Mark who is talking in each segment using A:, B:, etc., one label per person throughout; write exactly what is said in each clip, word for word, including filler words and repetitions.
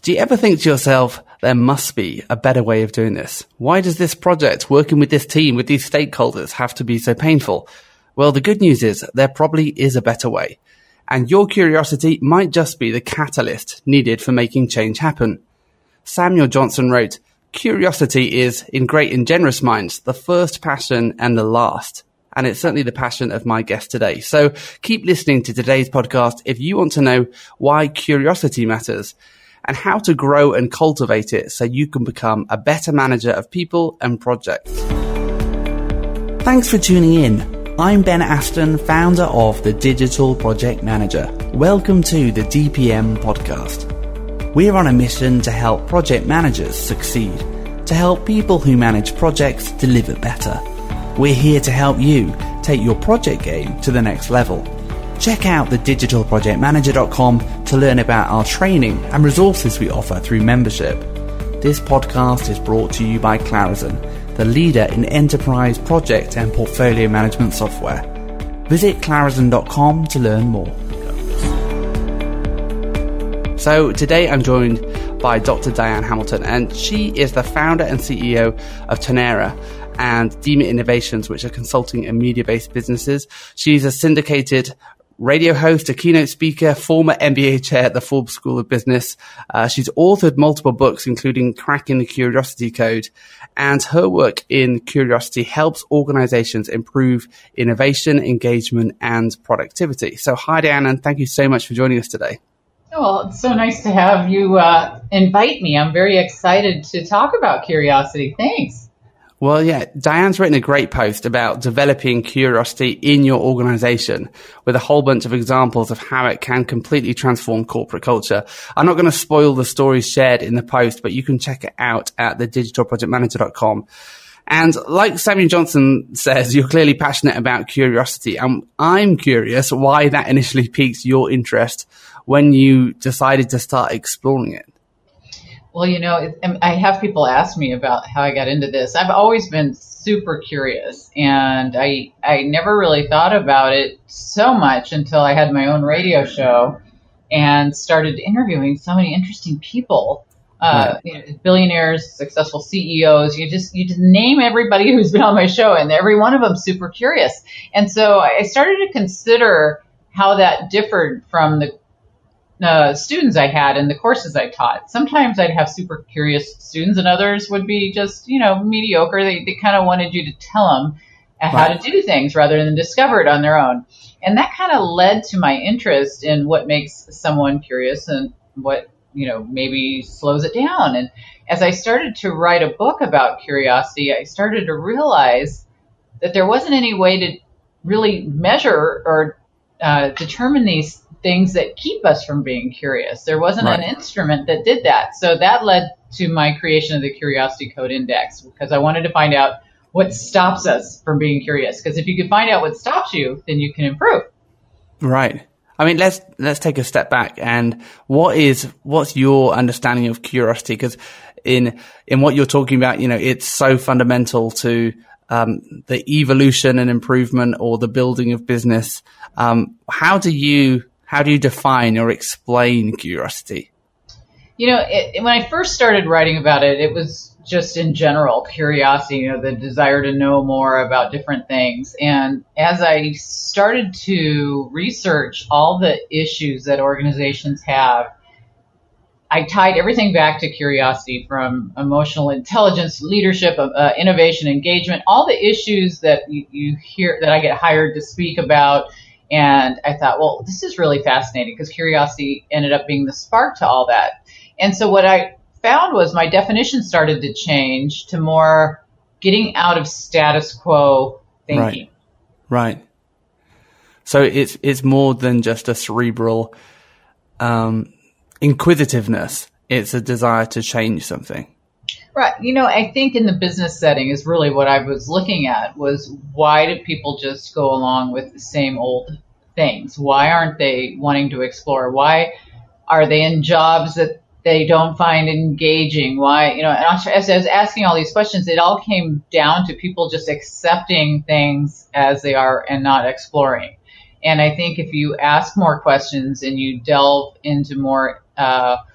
A: Do you ever think to yourself, there must be a better way of doing this? Why does this project, working with this team, with these stakeholders, have to be so painful? Well, the good news is there probably is a better way. And your curiosity might just be the catalyst needed for making change happen. Samuel Johnson wrote, "Curiosity is, in great and generous minds, the first passion and the last." And it's certainly the passion of my guest today. So keep listening to today's podcast if you want to know why curiosity matters and how to grow and cultivate it so you can become a better manager of people and projects. Thanks for tuning in. I'm Ben Aston, founder of The Digital Project Manager. Welcome to the D P M podcast. We're on a mission to help project managers succeed, to help people who manage projects deliver better. We're here to help you take your project game to the next level. Check out the digital project manager dot com to learn about our training and resources we offer through membership. This podcast is brought to you by Clarizen, the leader in enterprise project and portfolio management software. Visit clarizen dot com to learn more. So today I'm joined by Doctor Diane Hamilton, and she is the founder and C E O of Tonera and Deemit Innovations, which are consulting and media-based businesses. She's a syndicated radio host, a keynote speaker, former M B A chair at the Forbes School of Business. Uh, she's authored multiple books, including Cracking the Curiosity Code, and her work in curiosity helps organizations improve innovation, engagement, and productivity. So hi, Diane, and thank you so much for joining us today.
B: Well, it's so nice to have you uh, invite me. I'm very excited to talk about curiosity. Thanks.
A: Well, yeah, Diane's written a great post about developing curiosity in your organization with a whole bunch of examples of how it can completely transform corporate culture. I'm not going to spoil the stories shared in the post, but you can check it out at the digital project manager dot com. And like Samuel Johnson says, you're clearly passionate about curiosity. And I'm curious why that initially piqued your interest when you decided to start exploring it.
B: Well, you know, I have people ask me about how I got into this. I've always been super curious, and I I never really thought about it so much until I had my own radio show and started interviewing so many interesting people, uh, right. you know, billionaires, successful C E Os. You just you just name everybody who's been on my show, and every one of them super curious. And so I started to consider how that differed from the Uh, students I had and the courses I taught. Sometimes I'd have super curious students, and others would be just, you know, mediocre. They, they kind of wanted you to tell them how right. to do things rather than discover it on their own. And that kind of led to my interest in what makes someone curious and what, you know, maybe slows it down. And as I started to write a book about curiosity, I started to realize that there wasn't any way to really measure or uh, determine these things that keep us from being curious. There wasn't right. an instrument that did that. So that led to my creation of the Curiosity Code Index, because I wanted to find out what stops us from being curious. Because if you can find out what stops you, then you can improve.
A: Right. I mean, let's let's take a step back. And what is what's your understanding of curiosity? Because in in what you're talking about, you know, it's so fundamental to um, the evolution and improvement or the building of business. Um, how do you How do you define or explain curiosity?
B: You know, it, when I first started writing about it, it was just in general curiosity, you know, the desire to know more about different things. And as I started to research all the issues that organizations have, I tied everything back to curiosity, from emotional intelligence, leadership, uh, innovation, engagement, all the issues that you, you hear that I get hired to speak about. And I thought, well, this is really fascinating, because curiosity ended up being the spark to all that. And so what I found was my definition started to change to more getting out of status quo thinking.
A: Right. Right. So it's it's more than just a cerebral um, inquisitiveness. It's a desire to change something.
B: Right. You know, I think in the business setting is really what I was looking at, was why do people just go along with the same old things? Why aren't they wanting to explore? Why are they in jobs that they don't find engaging? Why, you know, and as I was asking all these questions, it all came down to people just accepting things as they are and not exploring. And I think if you ask more questions and you delve into more uh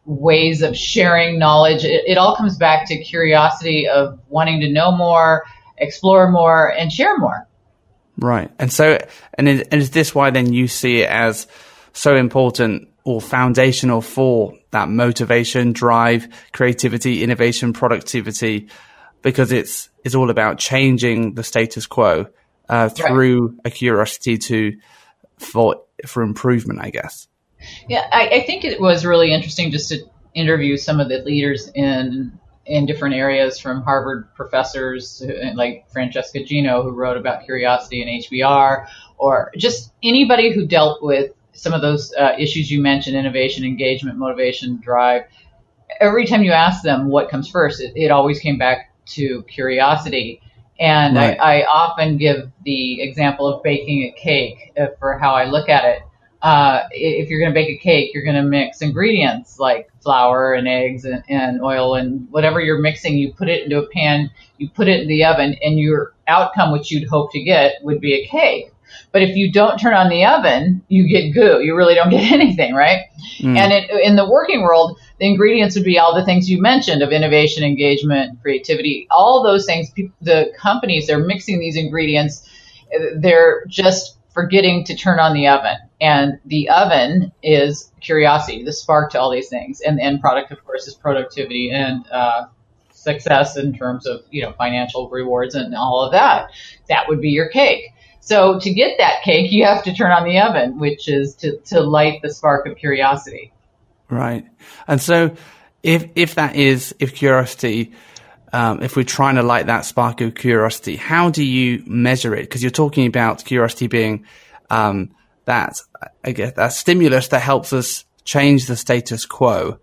B: ways of sharing knowledge. It, it all comes back to curiosity of wanting to know more, explore more, and share more.
A: Right. And so, and is, and is this why then you see it as so important or foundational for that motivation, drive, creativity, innovation, productivity, because it's, it's all about changing the status quo uh, through right. a curiosity to, for, for improvement, I guess.
B: Yeah, I, I think it was really interesting just to interview some of the leaders in in different areas, from Harvard professors like Francesca Gino, who wrote about curiosity and H B R, or just anybody who dealt with some of those uh, issues you mentioned: innovation, engagement, motivation, drive. Every time you ask them what comes first, it, it always came back to curiosity. And right. I, I often give the example of baking a cake uh, for how I look at it. Uh, if you're going to bake a cake, you're going to mix ingredients like flour and eggs and, and oil and whatever you're mixing. You put it into a pan, you put it in the oven, and your outcome, which you'd hope to get, would be a cake. But if you don't turn on the oven, you get goo. You really don't get anything, right? Mm. And it, in the working world, the ingredients would be all the things you mentioned of innovation, engagement, creativity, all those things. People, the companies, they're mixing these ingredients. They're just forgetting to turn on the oven. And the oven is curiosity, the spark to all these things. And the end product, of course, is productivity and uh, success in terms of, you know, financial rewards and all of that. That would be your cake. So to get that cake, you have to turn on the oven, which is to, to light the spark of curiosity.
A: Right. And so if if that is, if curiosity, um, if we're trying to light that spark of curiosity, how do you measure it? Because you're talking about curiosity being um, that, I guess, that stimulus that helps us change the status quo.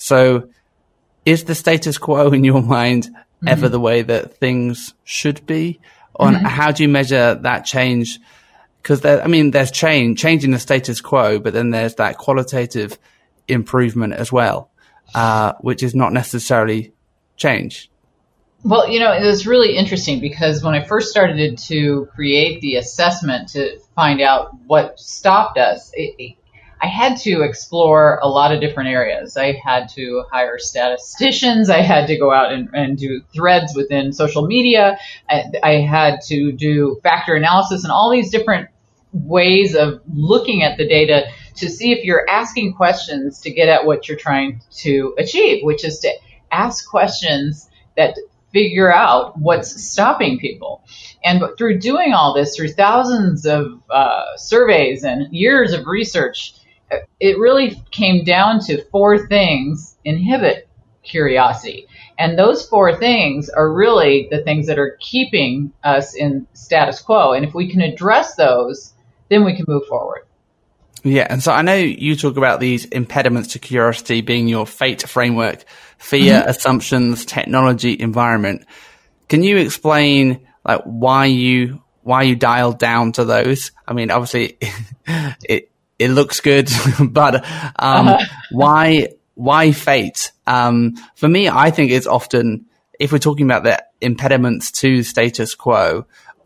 A: So is the status quo in your mind mm-hmm. ever the way that things should be? On mm-hmm. how do you measure that change? Because I mean, there's change, changing the status quo, but then there's that qualitative improvement as well, uh, which is not necessarily change.
B: Well, you know, it was really interesting because when I first started to create the assessment to find out what stopped us, it, it, I had to explore a lot of different areas. I had to hire statisticians. I had to go out and, and do threads within social media. I, I had to do factor analysis and all these different ways of looking at the data to see if you're asking questions to get at what you're trying to achieve, which is to ask questions that figure out what's stopping people. And through doing all this, through thousands of uh, surveys and years of research, it really came down to four things inhibit curiosity. And those four things are really the things that are keeping us in status quo. And if we can address those, then we can move forward.
A: Yeah. And so I know you talk about these impediments to curiosity being your FATE framework: fear, mm-hmm. assumptions, technology, environment. Can you explain like why you, why you dialed down to those? I mean, obviously it, it looks good, but, um, uh-huh. why, why FATE? Um, for me, I think it's often, if we're talking about the impediments to status quo,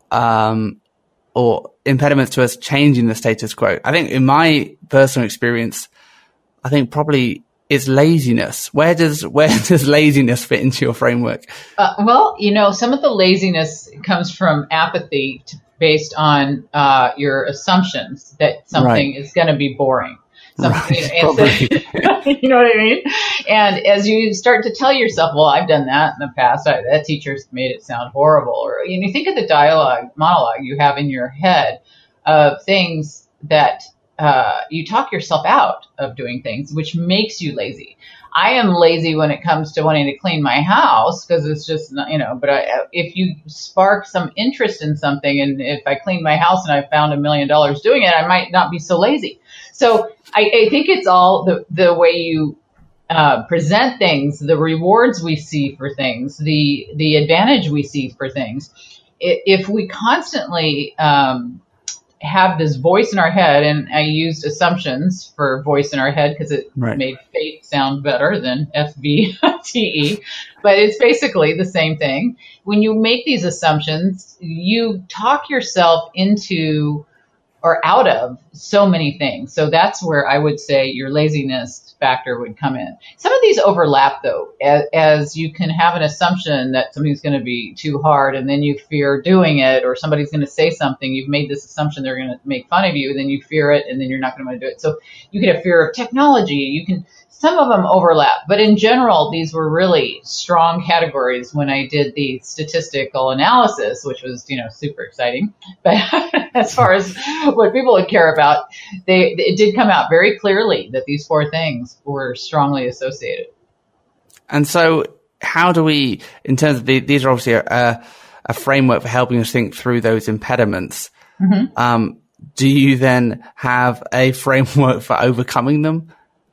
A: um, or impediments to us changing the status quo, I think in my personal experience, I think probably it's laziness. Where does, where does laziness fit into your framework?
B: Uh, well, you know, some of the laziness comes from apathy to, based on uh, your assumptions that something right. is going to be boring. Something, right, and so, you know what I mean? And as you start to tell yourself, well, I've done that in the past. I, that teacher's made it sound horrible. Or you know, think of the dialogue, monologue you have in your head of things that uh, you talk yourself out of doing things, which makes you lazy. I am lazy when it comes to wanting to clean my house because it's just, not, you know, but I, if you spark some interest in something, and if I clean my house and I found a million dollars doing it, I might not be so lazy. So I, I think it's all the, the way you uh, present things, the rewards we see for things, the, the advantage we see for things. If we constantly um, have this voice in our head, and I used assumptions for voice in our head because it right. made fate sound better than F B T E, but it's basically the same thing. When you make these assumptions, you talk yourself into or out of so many things. So that's where I would say your laziness factor would come in. Some of these overlap, though, as, as you can have an assumption that something's going to be too hard, and then you fear doing it, or somebody's going to say something. You've made this assumption they're going to make fun of you, and then you fear it, and then you're not going to want to do it. So you can have fear of technology. You can Some of them overlap, but in general, these were really strong categories when I did the statistical analysis, which was, you know, super exciting. But as far as what people would care about, they it did come out very clearly that these four things were strongly associated.
A: And so how do we, in terms of the, these are obviously a, a framework for helping us think through those impediments. Mm-hmm. Um, do you then have a framework for overcoming them?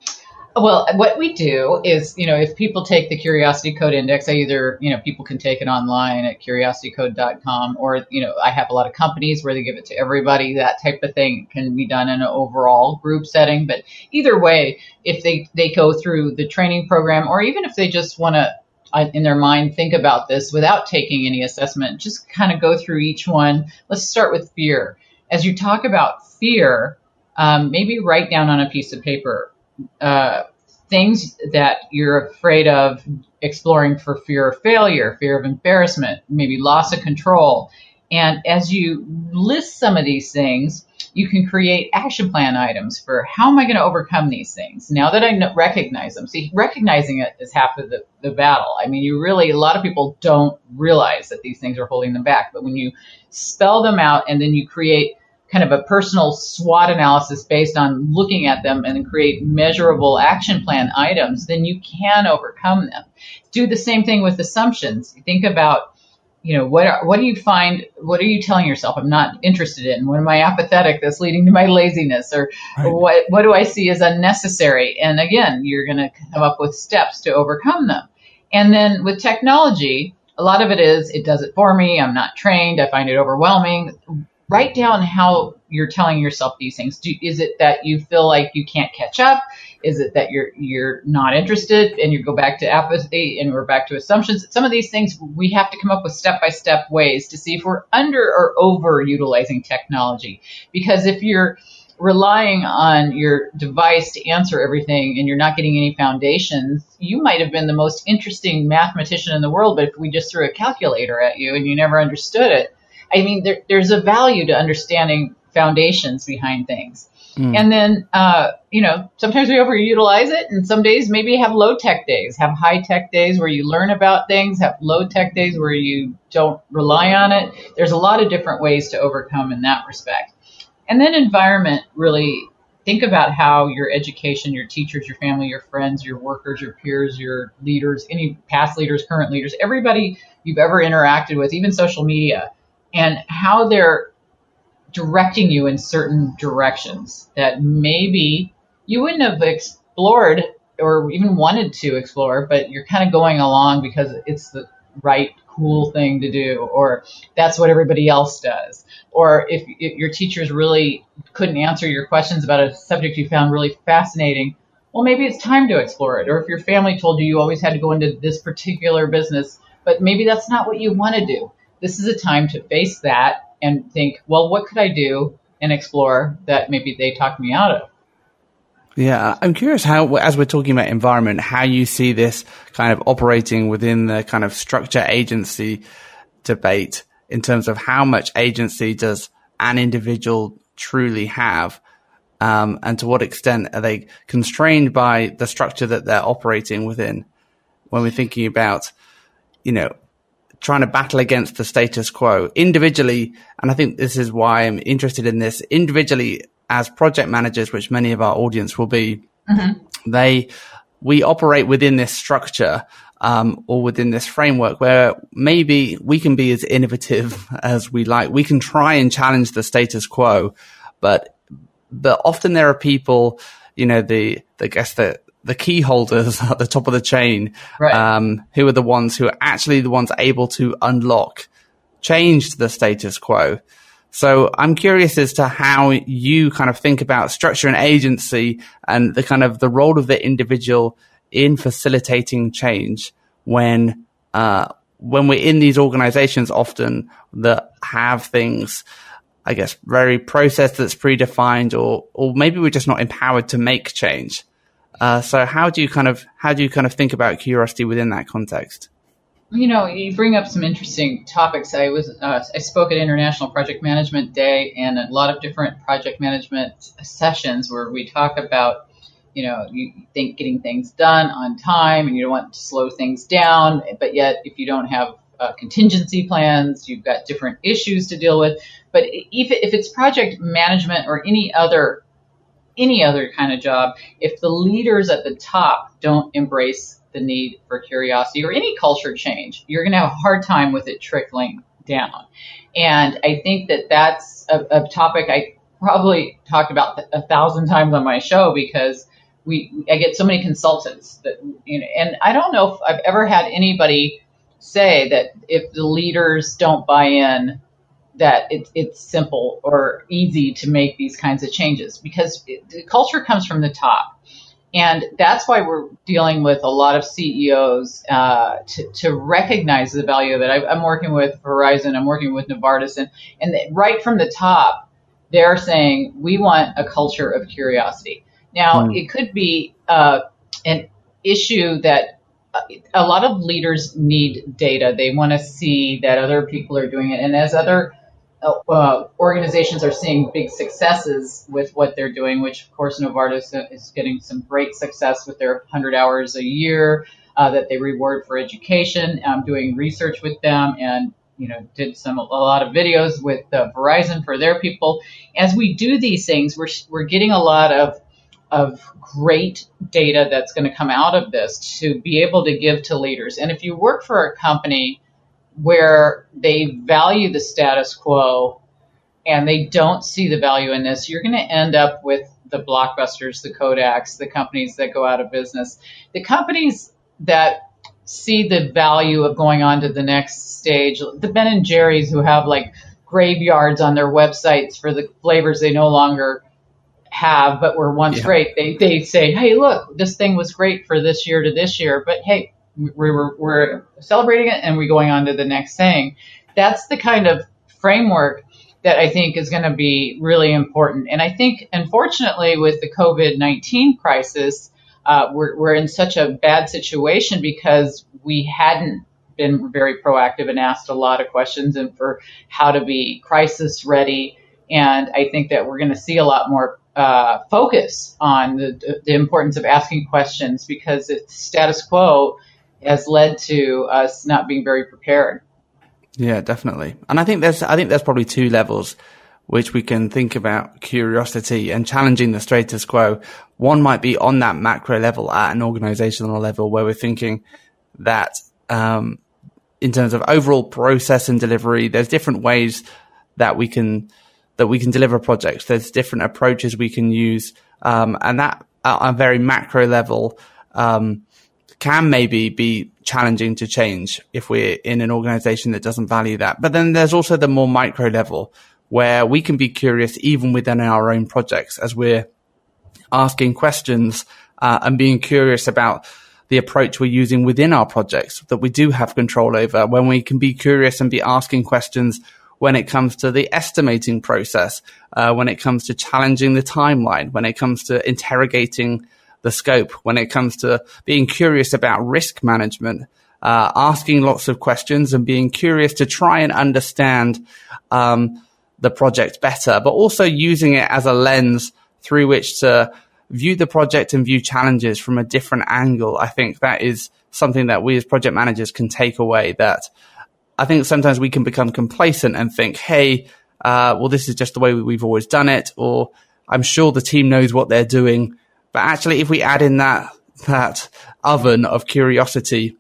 B: Well, what we do is, you know, if people take the Curiosity Code Index, I either, you know, people can take it online at curiosity code dot com, or, you know, I have a lot of companies where they give it to everybody. That type of thing can be done in an overall group setting. But either way, if they, they go through the training program, or even if they just want to, in their mind, think about this without taking any assessment, just kind of go through each one. Let's start with fear. As you talk about fear, um, maybe write down on a piece of paper Uh, things that you're afraid of exploring for fear of failure, fear of embarrassment, maybe loss of control. And as you list some of these things, you can create action plan items for how am I going to overcome these things now that I know, recognize them. See, recognizing it is half of the, the battle. I mean, you really, a lot of people don't realize that these things are holding them back. But when you spell them out and then you create kind of a personal SWOT analysis based on looking at them and create measurable action plan items, then you can overcome them. Do the same thing with assumptions. Think about, you know, what are, what do you find, what are you telling yourself I'm not interested in? What am I apathetic that's leading to my laziness? Or right. what what do I see as unnecessary? And again, you're going to come up with steps to overcome them. And then with technology, a lot of it is, it does it for me. I'm not trained. I find it overwhelming. Write down how you're telling yourself these things. Do, is it that you feel like you can't catch up? Is it that you're you're not interested and you go back to apathy and we're back to assumptions? Some of these things we have to come up with step-by-step ways to see if we're under or over utilizing technology. Because if you're relying on your device to answer everything and you're not getting any foundations, you might have been the most interesting mathematician in the world, but if we just threw a calculator at you and you never understood it, I mean, there, there's a value to understanding foundations behind things. Mm. And then, uh, you know, sometimes we overutilize it, and some days maybe have low-tech days, have high-tech days where you learn about things, have low-tech days where you don't rely on it. There's a lot of different ways to overcome in that respect. And then environment, really think about how your education, your teachers, your family, your friends, your workers, your peers, your leaders, any past leaders, current leaders, everybody you've ever interacted with, even social media, and how they're directing you in certain directions that maybe you wouldn't have explored or even wanted to explore, but you're kind of going along because it's the right, cool thing to do, or that's what everybody else does. Or if, if your teachers really couldn't answer your questions about a subject you found really fascinating, well, maybe it's time to explore it. Or if your family told you you always had to go into this particular business, but maybe that's not what you want to do. This is a time to face that and think, well, what could I do and explore that maybe they talked me out of?
A: Yeah, I'm curious how, as we're talking about environment, how you see this kind of operating within the kind of structure agency debate in terms of how much agency does an individual truly have, um, and to what extent are they constrained by the structure that they're operating within when we're thinking about, you know, trying to battle against the status quo individually. And I think this is why I'm interested in this individually as project managers, which many of our audience will be. Mm-hmm. They, we operate within this structure, um, or within this framework where maybe we can be as innovative as we like. We can try and challenge the status quo, but, but often there are people, you know, the, the, I guess the, the key holders at the top of the chain, right. um, who are the ones who are actually the ones able to unlock, change the status quo. So I'm curious as to how you kind of think about structure and agency and the kind of the role of the individual in facilitating change when, uh, when we're in these organizations often that have things, I guess, very processed that's predefined, or, or maybe we're just not empowered to make change. Uh, so how do you kind of how do you kind of think about curiosity within that context?
B: You know, you bring up some interesting topics. I was uh, I spoke at International Project Management Day and a lot of different project management sessions where we talk about, you know, you think getting things done on time and you don't want to slow things down, but yet if you don't have uh, contingency plans, you've got different issues to deal with. But if, if it's project management or any other any other kind of job, if the leaders at the top don't embrace the need for curiosity or any culture change, you're going to have a hard time with it trickling down. And I think that that's a, a topic I probably talked about a thousand times on my show because we I get so many consultants that, you know, and I don't know if I've ever had anybody say that if the leaders don't buy in, that it, it's simple or easy to make these kinds of changes, because it, the culture comes from the top. And that's why we're dealing with a lot of C E Os uh, to, to recognize the value of it. I, I'm working with Verizon, I'm working with Novartis, and, and right from the top, they're saying, we want a culture of curiosity. Now, mm. it could be uh, an issue that a lot of leaders need data. They want to see that other people are doing it. And as other uh, organizations are seeing big successes with what they're doing, which, of course, Novartis is getting some great success with their one hundred hours a year uh, that they reward for education. I'm doing research with them and, you know, did some a lot of videos with uh, Verizon for their people. As we do these things, we're we're getting a lot of of great data that's going to come out of this to be able to give to leaders. And if you work for a company where they value the status quo and they don't see the value in this, you're going to end up with the Blockbusters, the Kodaks, the companies that go out of business. The companies that see the value of going on to the next stage, the Ben and Jerry's, who have like graveyards on their websites for the flavors they no longer have, but were once yeah. great. They they say, hey, look, this thing was great for this year to this year, but hey, we're, we're celebrating it and we're going on to the next thing. That's the kind of framework that I think is going to be really important. And I think, unfortunately, with the COVID nineteen crisis, uh, we're, we're in such a bad situation because we hadn't been very proactive and asked a lot of questions and for how to be crisis ready. And I think that we're going to see a lot more uh, focus on the, the importance of asking questions, because the status quo has led to us not being very prepared.
A: Yeah, definitely. And I think there's, I think there's probably two levels which we can think about curiosity and challenging the status quo. One might be on that macro level at an organizational level where we're thinking that, um, in terms of overall process and delivery, there's different ways that we can, that we can deliver projects. There's different approaches we can use. Um, and that at a very macro level, um, can maybe be challenging to change if we're in an organization that doesn't value that. But then there's also the more micro level where we can be curious even within our own projects as we're asking questions uh, and being curious about the approach we're using within our projects that we do have control over, when we can be curious and be asking questions when it comes to the estimating process, uh, when it comes to challenging the timeline, when it comes to interrogating the scope, when it comes to being curious about risk management, uh, asking lots of questions and being curious to try and understand um, the project better, but also using it as a lens through which to view the project and view challenges from a different angle. I think that is something that we as project managers can take away, that I think sometimes we can become complacent and think, hey, uh, well, this is just the way we've always done it, or I'm sure the team knows what they're doing. But actually, if we add in that that oven of curiosity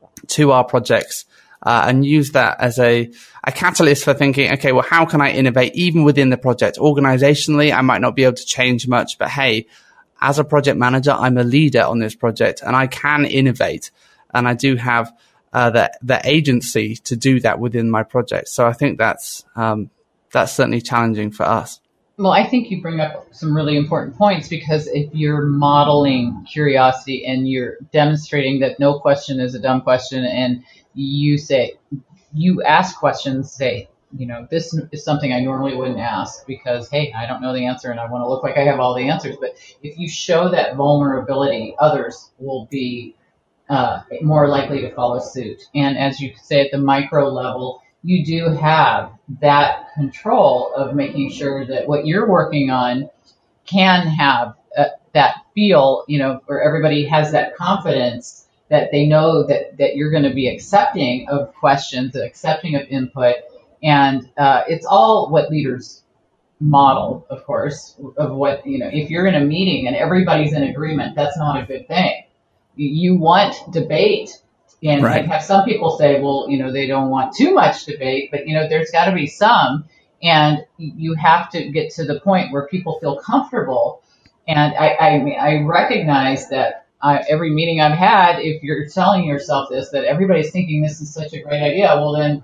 A: to our projects uh, and use that as a, a catalyst for thinking, okay, well, how can I innovate even within the project? Organizationally, I might not be able to change much, but hey, as a project manager, I'm a leader on this project and I can innovate. And I do have uh, the, the agency to do that within my project. So I think that's um, that's certainly challenging for us.
B: Well, I think you bring up some really important points, because if you're modeling curiosity and you're demonstrating that no question is a dumb question, and you say, you ask questions, say, you know, this is something I normally wouldn't ask because, hey, I don't know the answer and I want to look like I have all the answers. But if you show that vulnerability, others will be uh, more likely to follow suit. And as you say, at the micro level, you do have that control of making sure that what you're working on can have uh, that feel, you know, where everybody has that confidence that they know that, that you're going to be accepting of questions, accepting of input. And uh, it's all what leaders model, of course, of what, you know, if you're in a meeting and everybody's in agreement, that's not a good thing. You want debate. And
A: right.
B: I have some people say, well, you know, they don't want too much debate, but, you know, there's got to be some. And you have to get to the point where people feel comfortable. And I, I, I recognize that uh, every meeting I've had, if you're telling yourself this, that everybody's thinking this is such a great idea, well, then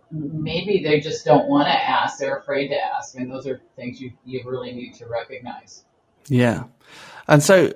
B: maybe they just don't want to ask. They're afraid to ask. And those are things you, you really need to recognize.
A: Yeah. And so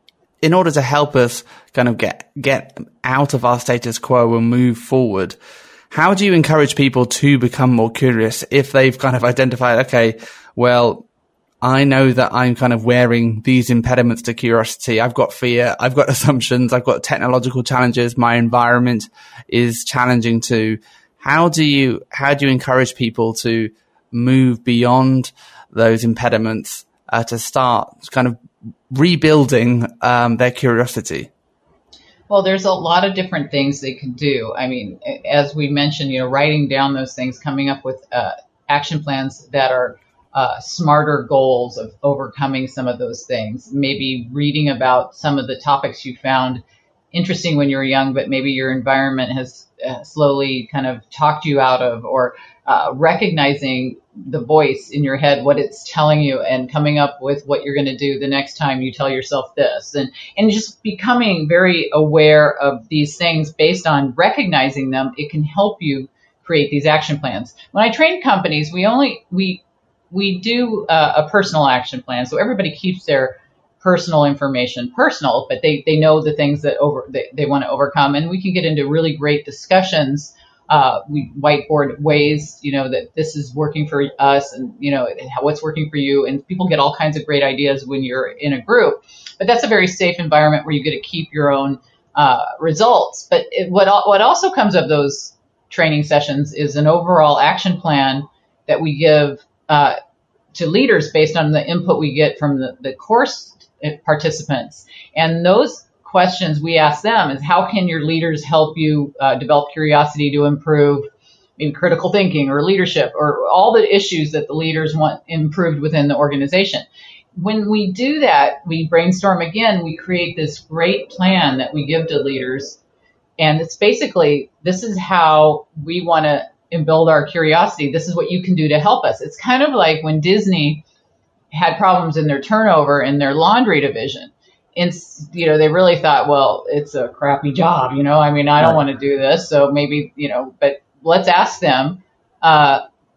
A: in order to help us kind of get, get out of our status quo and move forward, how do you encourage people to become more curious if they've kind of identified, okay, well, I know that I'm kind of wearing these impediments to curiosity. I've got fear. I've got assumptions. I've got technological challenges. My environment is challenging too. How do you, how do you encourage people to move beyond those impediments, uh, to start kind of rebuilding, um, their curiosity?
B: Well, there's a lot of different things they can do. I mean, as we mentioned, you know, writing down those things, coming up with, uh, action plans that are Uh, smarter goals of overcoming some of those things. Maybe reading about some of the topics you found interesting when you were young, but maybe your environment has uh, slowly kind of talked you out of, or uh, recognizing the voice in your head, what it's telling you, and coming up with what you're going to do the next time you tell yourself this. And, and just becoming very aware of these things based on recognizing them, it can help you create these action plans. When I train companies, we only, we, We do uh, a personal action plan, so everybody keeps their personal information personal, but they, they know the things that over they, they want to overcome, and we can get into really great discussions. Uh, we whiteboard ways, you know, that this is working for us, and you know what's working for you, and people get all kinds of great ideas when you're in a group. But that's a very safe environment where you get to keep your own uh, results. But it, what what also comes of those training sessions is an overall action plan that we give Uh, to leaders based on the input we get from the, the course participants. And those questions we ask them is, how can your leaders help you uh, develop curiosity to improve in critical thinking or leadership, or all the issues that the leaders want improved within the organization. When we do that, we brainstorm again, we create this great plan that we give to leaders. And it's basically, this is how we want to and build our curiosity. This is what you can do to help us. It's kind of like when Disney had problems in their turnover in their laundry division. And, you know, they really thought, well, it's a crappy job, you know, I mean, I don't want to do this. So maybe, you know, but let's ask them, uh,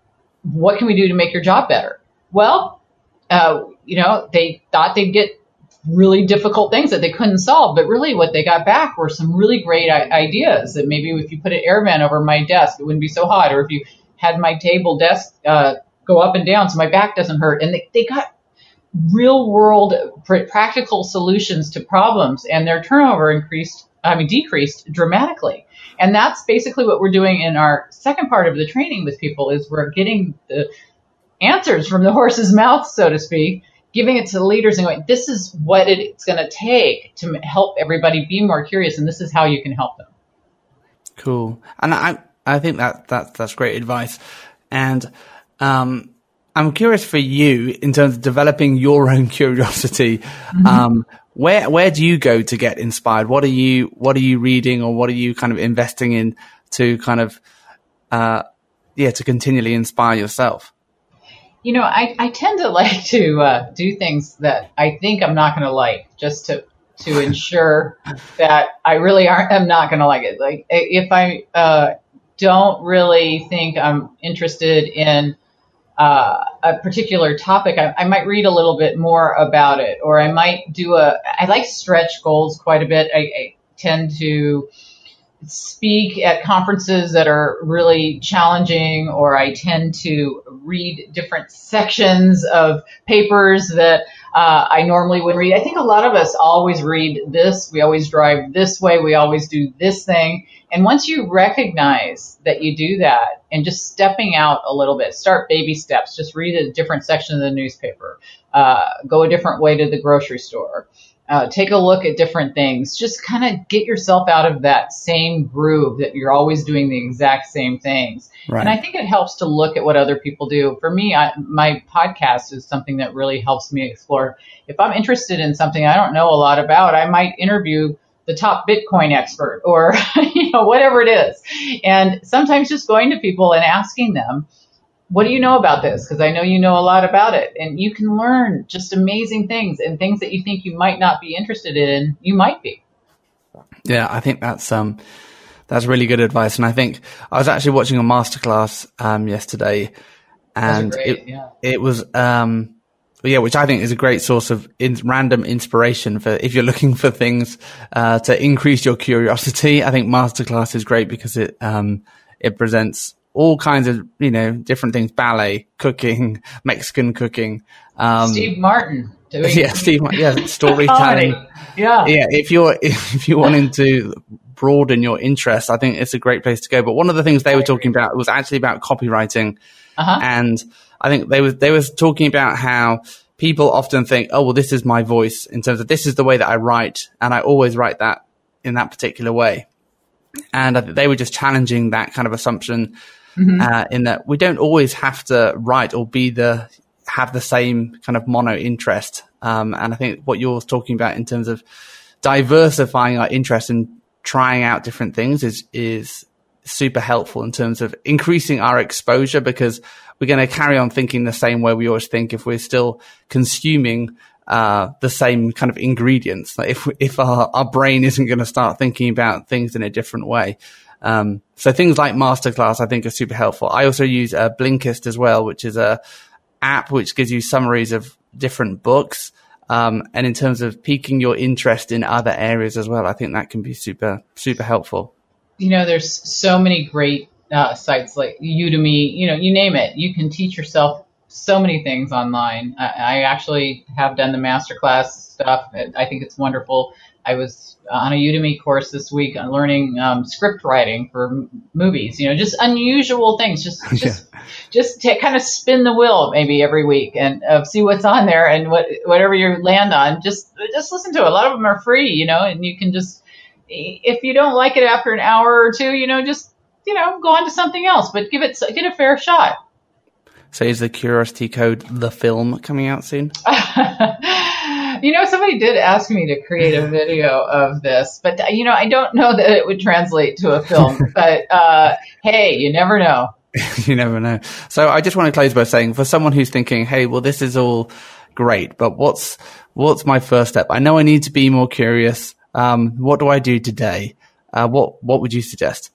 B: what can we do to make your job better? Well, uh, you know, they thought they'd get really difficult things that they couldn't solve, but really what they got back were some really great I- ideas that maybe if you put an air vent over my desk, it wouldn't be so hot, or if you had my table desk uh, go up and down so my back doesn't hurt. And they, they got real world pr- practical solutions to problems, and their turnover increased, I mean, decreased dramatically. And that's basically what we're doing in our second part of the training with people, is we're getting the answers from the horse's mouth, so to speak, giving it to the leaders and going, this is what it's going to take to help everybody be more curious, and this is how you can help them.
A: Cool. And I I think that, that that's great advice. And um, I'm curious for you, in terms of developing your own curiosity, mm-hmm. um, where where do you go to get inspired? What are you what are you reading, or what are you kind of investing in to kind of uh, yeah to continually inspire yourself?
B: You know, I, I tend to like to uh, do things that I think I'm not going to like, just to to ensure that I really aren't, I'm not going to like it. Like, if I uh, don't really think I'm interested in uh, a particular topic, I, I might read a little bit more about it, or I might do a, I like stretch goals quite a bit. I, I tend to speak at conferences that are really challenging, or I tend to read different sections of papers that uh, I normally wouldn't read. I think a lot of us always read this. We always drive this way. We always do this thing. And once you recognize that you do that and just stepping out a little bit, start baby steps, just read a different section of the newspaper, uh, go a different way to the grocery store. Uh, take a look at different things. Just kind of get yourself out of that same groove that you're always doing the exact same things. Right. And I think it helps to look at what other people do. For me, I, my podcast is something that really helps me explore. If I'm interested in something I don't know a lot about, I might interview the top Bitcoin expert or, you know, whatever it is. And sometimes just going to people and asking them, what do you know about this? Because I know you know a lot about it, and you can learn just amazing things, and things that you think you might not be interested in, you might be.
A: Yeah, I think that's um, that's really good advice. And I think I was actually watching a masterclass um, yesterday, and
B: great,
A: it
B: yeah.
A: it was um, yeah, which I think is a great source of in, random inspiration for if you're looking for things uh, to increase your curiosity. I think masterclass is great because it um, it presents all kinds of, you know, different things, ballet, cooking, Mexican cooking. Um,
B: Steve Martin. Doing
A: yeah, Steve Martin, yeah, storytelling.
B: yeah.
A: Yeah, if you're, if you're wanting to broaden your interests, I think it's a great place to go. But one of the things they were talking about was actually about copywriting.
B: Uh-huh.
A: And I think they was, they was talking about how people often think, oh, well, this is my voice in terms of this is the way that I write. And I always write that in that particular way. And I think they were just challenging that kind of assumption. Mm-hmm. Uh, in that we don't always have to write or be the have the same kind of mono interest. Um, and I think what you're talking about in terms of diversifying our interest and trying out different things is is super helpful in terms of increasing our exposure, because we're going to carry on thinking the same way we always think if we're still consuming uh, the same kind of ingredients. Like if if our, our brain isn't going to start thinking about things in a different way. Um, so things like Masterclass, I think, are super helpful. I also use uh, Blinkist as well, which is a app which gives you summaries of different books. Um, and in terms of piquing your interest in other areas as well, I think that can be super, super helpful.
B: You know, there's so many great uh, sites like Udemy, you know, you name it. You can teach yourself so many things online. I, I actually have done the Masterclass stuff. I think it's wonderful. I was on a Udemy course this week on learning um, script writing for m- movies, you know, just unusual things, just just yeah. just to kind of spin the wheel maybe every week and uh, see what's on there, and what whatever you land on, just just listen to it. A lot of them are free, you know, and you can just, if you don't like it after an hour or two, you know, just, you know, go on to something else, but give it, get a fair shot.
A: So is the Curiosity Code, the film, coming out soon?
B: You know, somebody did ask me to create a video of this, but, you know, I don't know that it would translate to a film. But, uh, hey, you never know.
A: You never know. So I just want to close by saying, for someone who's thinking, hey, well, this is all great, but what's what's my first step? I know I need to be more curious. Um, what do I do today? Uh, what what would you suggest?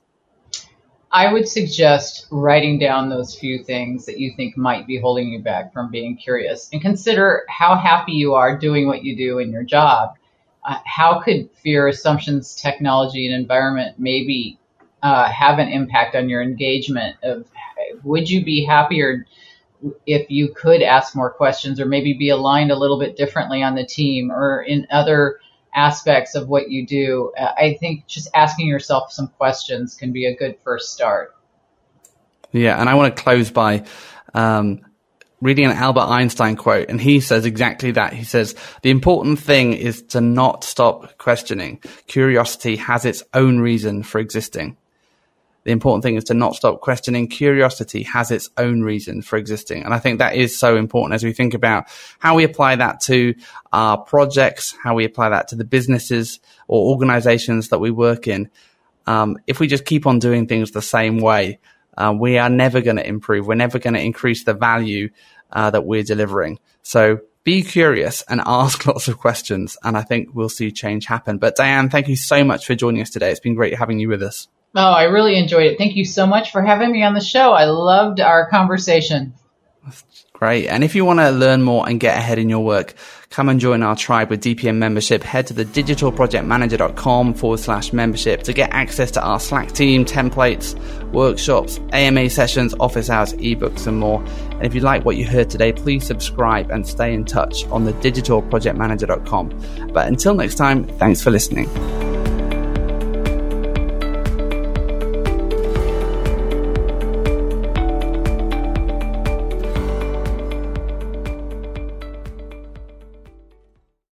B: I would suggest writing down those few things that you think might be holding you back from being curious, and consider how happy you are doing what you do in your job. Uh, how could fear, assumptions, technology, and environment maybe uh, have an impact on your engagement? Of would you be happier if you could ask more questions, or maybe be aligned a little bit differently on the team or in other aspects of what you do? I think just asking yourself some questions can be a good first start.
A: Yeah, and I want to close by um, reading an Albert Einstein quote, and he says exactly that. He says, the important thing is to not stop questioning. Curiosity has its own reason for existing. The important thing is to not stop questioning. Curiosity has its own reason for existing. And I think that is so important as we think about how we apply that to our projects, how we apply that to the businesses or organizations that we work in. Um, if we just keep on doing things the same way, uh, we are never going to improve. We're never going to increase the value uh, that we're delivering. So be curious and ask lots of questions, and I think we'll see change happen. But Diane, thank you so much for joining us today. It's been great having you with us.
B: Oh, I really enjoyed it. Thank you so much for having me on the show. I loved our conversation.
A: Great. And if you want to learn more and get ahead in your work, Come and join our tribe with D P M membership. Head to the digitalprojectmanager.com forward slash membership to get access to our Slack team, templates, workshops, A M A sessions, office hours, ebooks, and more. And if you like what you heard today, please subscribe and stay in touch on the digital project manager dot com. But until next time, thanks for listening.